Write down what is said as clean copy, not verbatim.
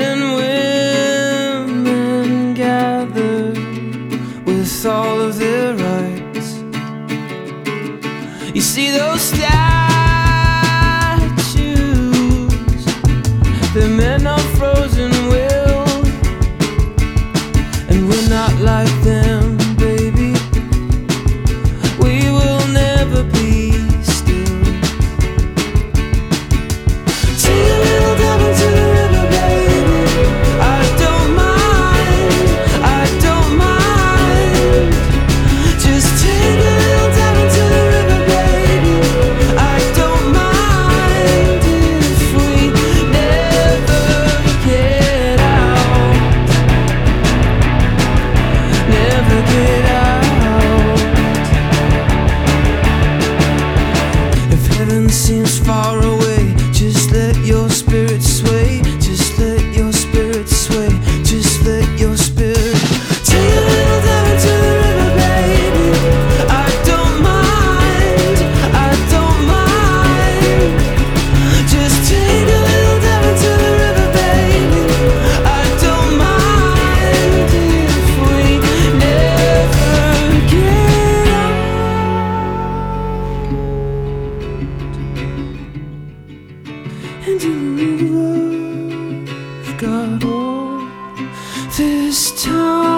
and women gather with all of their rights. You see those statues, they're men of frozen will, and we're not like them, baby. We will never be still. Take a little down into the river, baby. I don't mind, I don't mind. Just take a little down into the river, baby. I don't mind if we never get out, never get out. If heaven seems far away, just let your spirit sway. Just let your spirit sway. Just let your spirit take a little down into the river, baby. I don't mind, I don't mind. Just take a little down into the river, baby. I don't mind if we never get out. And you've got all this time.